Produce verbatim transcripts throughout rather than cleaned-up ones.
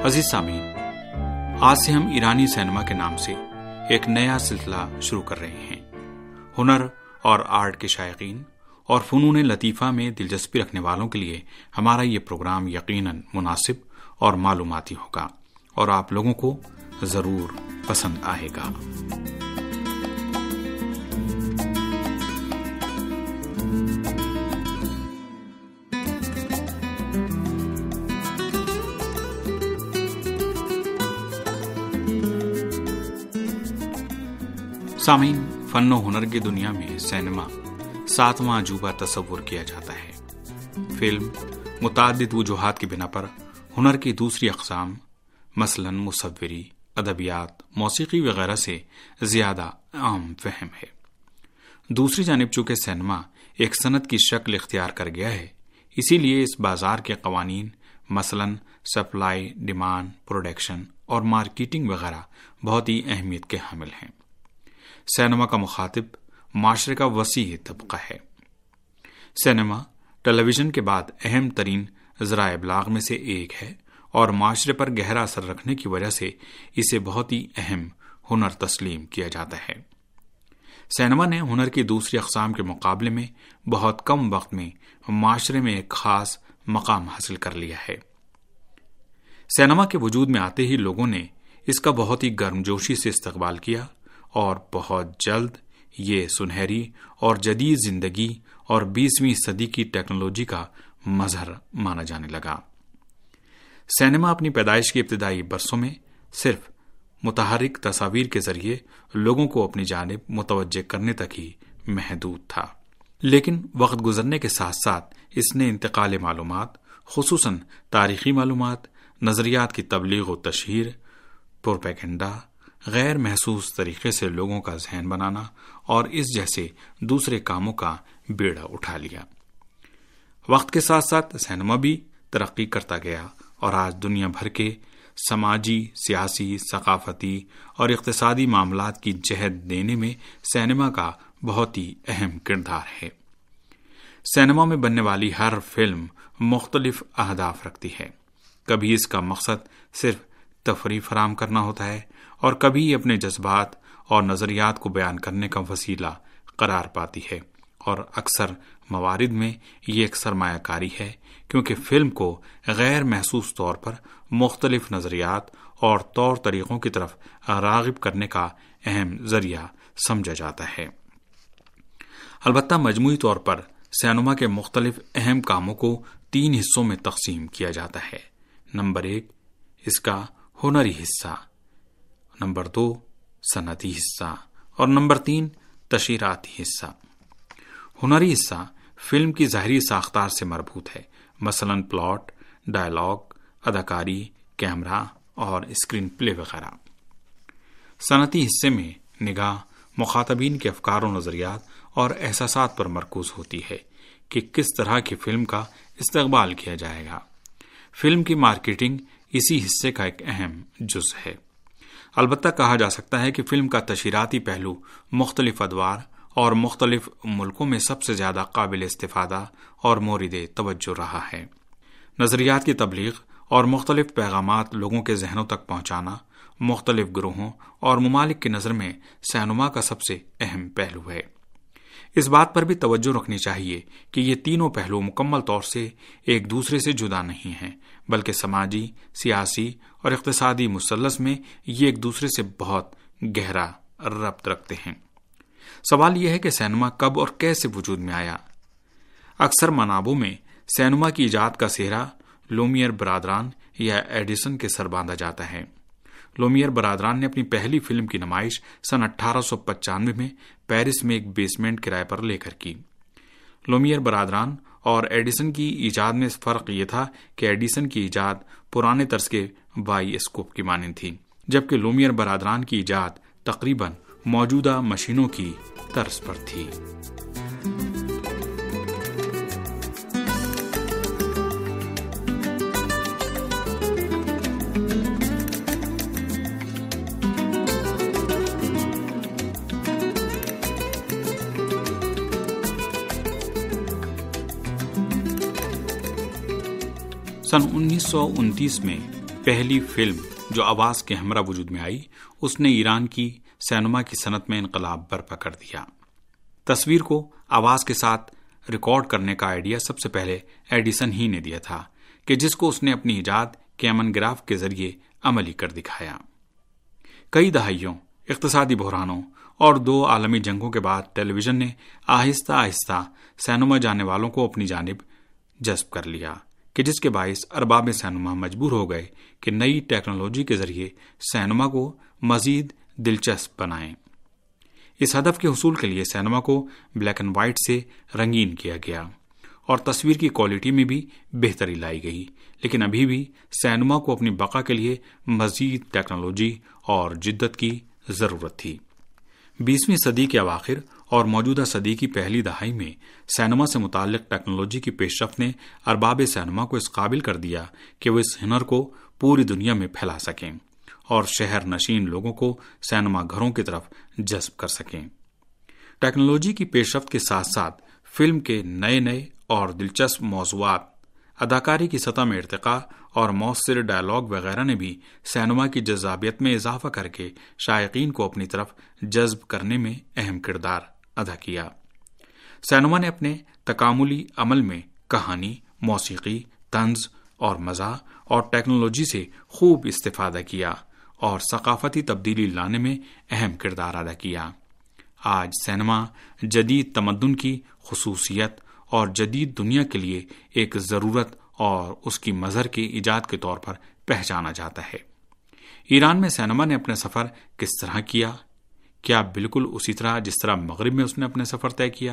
عزیز سامعین، آج سے ہم ایرانی سینما کے نام سے ایک نیا سلسلہ شروع کر رہے ہیں۔ ہنر اور آرٹ کے شائقین اور فنون لطیفہ میں دلچسپی رکھنے والوں کے لیے ہمارا یہ پروگرام یقیناً مناسب اور معلوماتی ہوگا اور آپ لوگوں کو ضرور پسند آئے گا۔ سامعین، فن و ہنر کی دنیا میں سینما ساتواں عجوبہ تصور کیا جاتا ہے۔ فلم متعدد وجوہات کی بنا پر ہنر کی دوسری اقسام مثلا مصوری، ادبیات، موسیقی وغیرہ سے زیادہ عام فہم ہے۔ دوسری جانب چونکہ سینما ایک صنعت کی شکل اختیار کر گیا ہے، اسی لیے اس بازار کے قوانین مثلا سپلائی، ڈیمانڈ، پروڈکشن اور مارکیٹنگ وغیرہ بہت ہی اہمیت کے حامل ہیں۔ سینما کا مخاطب معاشرے کا وسیع طبقہ ہے۔ سینما ٹیلی ویژن کے بعد اہم ترین ذرائع ابلاغ میں سے ایک ہے اور معاشرے پر گہرا اثر رکھنے کی وجہ سے اسے بہت ہی اہم ہنر تسلیم کیا جاتا ہے۔ سینما نے ہنر کی دوسری اقسام کے مقابلے میں بہت کم وقت میں معاشرے میں ایک خاص مقام حاصل کر لیا ہے۔ سینما کے وجود میں آتے ہی لوگوں نے اس کا بہت ہی گرمجوشی سے استقبال کیا اور بہت جلد یہ سنہری اور جدید زندگی اور بیسویں صدی کی ٹیکنالوجی کا مظہر مانا جانے لگا۔ سینما اپنی پیدائش کے ابتدائی برسوں میں صرف متحرک تصاویر کے ذریعے لوگوں کو اپنی جانب متوجہ کرنے تک ہی محدود تھا، لیکن وقت گزرنے کے ساتھ ساتھ اس نے انتقال معلومات، خصوصاً تاریخی معلومات، نظریات کی تبلیغ و تشہیر، پروپیگنڈا، غیر محسوس طریقے سے لوگوں کا ذہن بنانا اور اس جیسے دوسرے کاموں کا بیڑا اٹھا لیا۔ وقت کے ساتھ ساتھ سینما بھی ترقی کرتا گیا اور آج دنیا بھر کے سماجی، سیاسی، ثقافتی اور اقتصادی معاملات کی جہت دینے میں سینما کا بہت ہی اہم کردار ہے۔ سینما میں بننے والی ہر فلم مختلف اہداف رکھتی ہے۔ کبھی اس کا مقصد صرف تفریح فراہم کرنا ہوتا ہے اور کبھی اپنے جذبات اور نظریات کو بیان کرنے کا وسیلہ قرار پاتی ہے، اور اکثر موارد میں یہ ایک سرمایہ کاری ہے کیونکہ فلم کو غیر محسوس طور پر مختلف نظریات اور طور طریقوں کی طرف راغب کرنے کا اہم ذریعہ سمجھا جاتا ہے۔ البتہ مجموعی طور پر سینما کے مختلف اہم کاموں کو تین حصوں میں تقسیم کیا جاتا ہے۔ نمبر ایک، اس کا ہنری حصہ، نمبر دو صنعتی حصہ اور نمبر تین تشہیراتی حصہ۔ ہنری حصہ فلم کی ظاہری ساختار سے مربوط ہے، مثلا پلاٹ، ڈائلاگ، اداکاری، کیمرہ اور اسکرین پلے وغیرہ۔ صنعتی حصے میں نگاہ مخاطبین کے افکار و نظریات اور احساسات پر مرکوز ہوتی ہے کہ کس طرح کی فلم کا استقبال کیا جائے گا۔ فلم کی مارکیٹنگ اسی حصے کا ایک اہم جز ہے۔ البتہ کہا جا سکتا ہے کہ فلم کا تشہیراتی پہلو مختلف ادوار اور مختلف ملکوں میں سب سے زیادہ قابل استفادہ اور مورد توجہ رہا ہے۔ نظریات کی تبلیغ اور مختلف پیغامات لوگوں کے ذہنوں تک پہنچانا مختلف گروہوں اور ممالک کی نظر میں سینما کا سب سے اہم پہلو ہے۔ اس بات پر بھی توجہ رکھنی چاہیے کہ یہ تینوں پہلو مکمل طور سے ایک دوسرے سے جدا نہیں ہیں، بلکہ سماجی، سیاسی اور اقتصادی مثلث میں یہ ایک دوسرے سے بہت گہرا ربط رکھتے ہیں۔ سوال یہ ہے کہ سینما کب اور کیسے وجود میں آیا؟ اکثر منابعوں میں سینما کی ایجاد کا سہرا لومیئر برادران یا ایڈیسن کے سر باندھا جاتا ہے۔ لومیئر برادران نے اپنی پہلی فلم کی نمائش سن اٹھارہ سو پچانوے میں پیرس میں ایک بیسمنٹ کرائے پر لے کر کی۔ لومیئر برادران اور ایڈیسن کی ایجاد میں فرق یہ تھا کہ ایڈیسن کی ایجاد پرانے طرز کے بائی اسکوپ کی مانند تھی، جبکہ لومیئر برادران کی ایجاد تقریباً موجودہ مشینوں کی طرز پر تھی۔ سن انیس سو انتیس میں پہلی فلم جو آواز کے ہمراہ وجود میں آئی اس نے ایران کی سینما کی صنعت میں انقلاب برپا کر دیا۔ تصویر کو آواز کے ساتھ ریکارڈ کرنے کا آئیڈیا سب سے پہلے ایڈیسن ہی نے دیا تھا کہ جس کو اس نے اپنی ایجاد کیمن گراف کے ذریعے عملی کر دکھایا۔ کئی دہائیوں، اقتصادی بحرانوں اور دو عالمی جنگوں کے بعد ٹیلی ویژن نے آہستہ آہستہ سینما جانے والوں کو اپنی جانب جذب کر لیا کہ جس کے باعث ارباب سینما مجبور ہو گئے کہ نئی ٹیکنالوجی کے ذریعے سینما کو مزید دلچسپ بنائیں۔ اس ہدف کے حصول کے لیے سینما کو بلیک اینڈ وائٹ سے رنگین کیا گیا اور تصویر کی کوالٹی میں بھی بہتری لائی گئی، لیکن ابھی بھی سینما کو اپنی بقا کے لیے مزید ٹیکنالوجی اور جدت کی ضرورت تھی۔ بیسویں صدی کے اواخر اور موجودہ صدی کی پہلی دہائی میں سینما سے متعلق ٹیکنالوجی کی پیش رفت نے ارباب سینما کو اس قابل کر دیا کہ وہ اس ہنر کو پوری دنیا میں پھیلا سکیں اور شہر نشین لوگوں کو سینما گھروں کی طرف جذب کر سکیں۔ ٹیکنالوجی کی پیش رفت کے ساتھ ساتھ فلم کے نئے نئے اور دلچسپ موضوعات، اداکاری کی سطح میں ارتقاء اور مؤثر ڈائلاگ وغیرہ نے بھی سینما کی جذابیت میں اضافہ کر کے شائقین کو اپنی طرف جذب کرنے میں اہم کردار ادا کیا۔ سینما نے اپنے تکاملی عمل میں کہانی، موسیقی، طنز اور مزاح اور ٹیکنالوجی سے خوب استفادہ کیا اور ثقافتی تبدیلی لانے میں اہم کردار ادا کیا۔ آج سینما جدید تمدن کی خصوصیت اور جدید دنیا کے لیے ایک ضرورت اور اس کی مظہر کی ایجاد کے طور پر پہچانا جاتا ہے۔ ایران میں سینما نے اپنا سفر کس طرح کیا؟ کیا بالکل اسی طرح جس طرح مغرب میں اس نے اپنا سفر طے کیا؟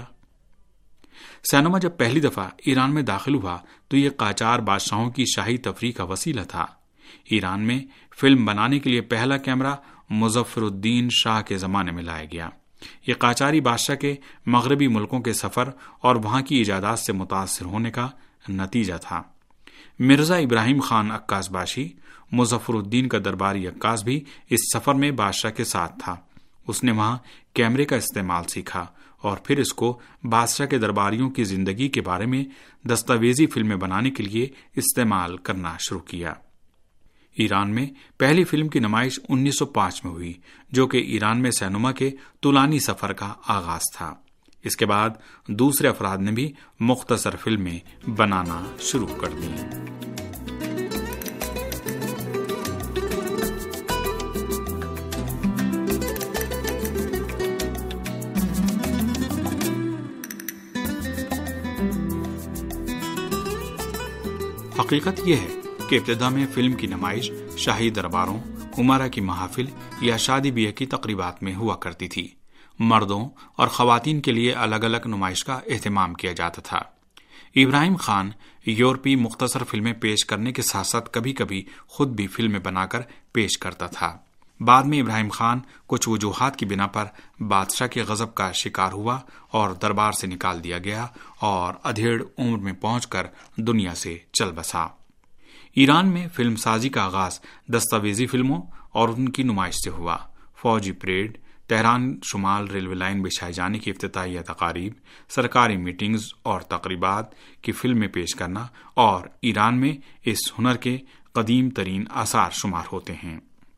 سینما جب پہلی دفعہ ایران میں داخل ہوا تو یہ قاجار بادشاہوں کی شاہی تفریح کا وسیلہ تھا۔ ایران میں فلم بنانے کے لیے پہلا کیمرہ مظفر الدین شاہ کے زمانے میں لایا گیا۔ یہ قاجاری بادشاہ کے مغربی ملکوں کے سفر اور وہاں کی ایجادات سے متاثر ہونے کا نتیجہ تھا۔ مرزا ابراہیم خان عکاس باشی، مظفر الدین کا درباری عکاس بھی اس سفر میں بادشاہ کے ساتھ تھا۔ اس نے وہاں کیمرے کا استعمال سیکھا اور پھر اس کو بادشاہ کے درباریوں کی زندگی کے بارے میں دستاویزی فلمیں بنانے کے لیے استعمال کرنا شروع کیا۔ ایران میں پہلی فلم کی نمائش انیس سو پانچ میں ہوئی، جو کہ ایران میں سینما کے طولانی سفر کا آغاز تھا۔ اس کے بعد دوسرے افراد نے بھی مختصر فلمیں بنانا شروع کر دیں۔ حقیقت یہ ہے کہ ابتدا میں فلم کی نمائش شاہی درباروں، عمرا کی محافل یا شادی بیاہ کی تقریبات میں ہوا کرتی تھی۔ مردوں اور خواتین کے لیے الگ الگ نمائش کا اہتمام کیا جاتا تھا۔ ابراہیم خان یورپی مختصر فلمیں پیش کرنے کے ساتھ ساتھ کبھی کبھی خود بھی فلمیں بنا کر پیش کرتا تھا۔ بعد میں ابراہیم خان کچھ وجوہات کی بنا پر بادشاہ کے غضب کا شکار ہوا اور دربار سے نکال دیا گیا اور ادھیڑ عمر میں پہنچ کر دنیا سے چل بسا۔ ایران میں فلم سازی کا آغاز دستاویزی فلموں اور ان کی نمائش سے ہوا۔ فوجی پریڈ، تہران شمال ریلوے لائن بچھائے جانے کی افتتاحیہ تقاریب، سرکاری میٹنگز اور تقریبات کی فلمیں پیش کرنا اور ایران میں اس ہنر کے قدیم ترین آثار شمار ہوتے ہیں۔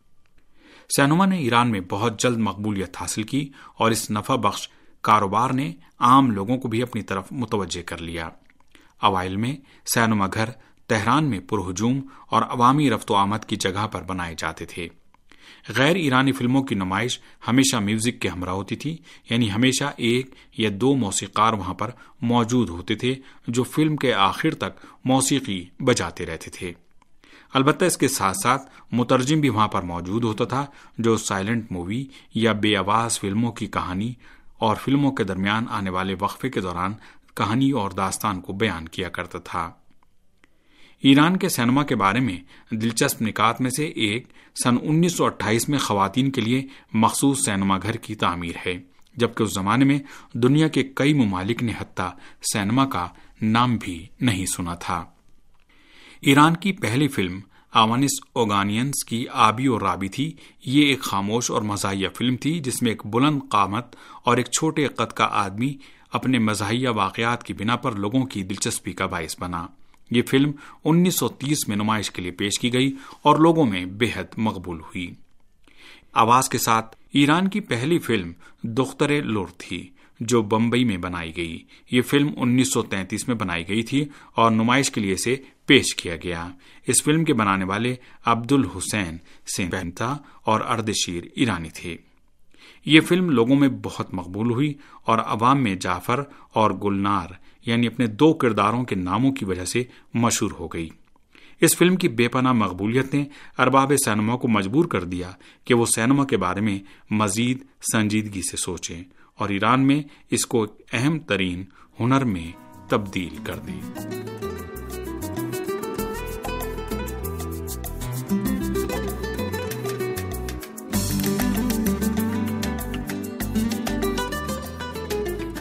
سینما نے ایران میں بہت جلد مقبولیت حاصل کی اور اس نفع بخش کاروبار نے عام لوگوں کو بھی اپنی طرف متوجہ کر لیا۔ اوائل میں سینما گھر تہران میں پرہجوم اور عوامی رفت و آمد کی جگہ پر بنائے جاتے تھے۔ غیر ایرانی فلموں کی نمائش ہمیشہ میوزک کے ہمراہ ہوتی تھی، یعنی ہمیشہ ایک یا دو موسیقار وہاں پر موجود ہوتے تھے جو فلم کے آخر تک موسیقی بجاتے رہتے تھے۔ البتہ اس کے ساتھ ساتھ مترجم بھی وہاں پر موجود ہوتا تھا جو سائلنٹ مووی یا بے آواز فلموں کی کہانی اور فلموں کے درمیان آنے والے وقفے کے دوران کہانی اور داستان کو بیان کیا کرتا تھا۔ ایران کے سینما کے بارے میں دلچسپ نکات میں سے ایک سن انیس سو اٹھائیس میں خواتین کے لیے مخصوص سینما گھر کی تعمیر ہے، جبکہ اس زمانے میں دنیا کے کئی ممالک نے حتیٰ سینما کا نام بھی نہیں سنا تھا۔ ایران کی پہلی فلم آوانس اوگانینس کی آبی اور رابی تھی۔ یہ ایک خاموش اور مزاحیہ فلم تھی جس میں ایک بلند قامت اور ایک چھوٹے قد کا آدمی اپنے مزاحیہ واقعات کی بنا پر لوگوں کی دلچسپی کا باعث بنا۔ یہ فلم انیس سو تیس میں نمائش کے لیے پیش کی گئی اور لوگوں میں بے حد مقبول ہوئی۔ آواز کے ساتھ ایران کی پہلی فلم دختر لور تھی جو بمبئی میں بنائی گئی۔ یہ فلم انیس سو تینتیس میں بنائی گئی تھی اور نمائش کے لیے اسے پیش کیا گیا۔ اس فلم کے بنانے والے عبد الحسین سین تھا اور اردشیر ایرانی تھے۔ یہ فلم لوگوں میں بہت مقبول ہوئی اور عوام میں جعفر اور گلنار یعنی اپنے دو کرداروں کے ناموں کی وجہ سے مشہور ہو گئی۔ اس فلم کی بے پناہ مقبولیت نے ارباب سینما کو مجبور کر دیا کہ وہ سینما کے بارے میں مزید سنجیدگی سے سوچیں اور ایران میں اس کو ایک اہم ترین ہنر میں تبدیل کر دیں۔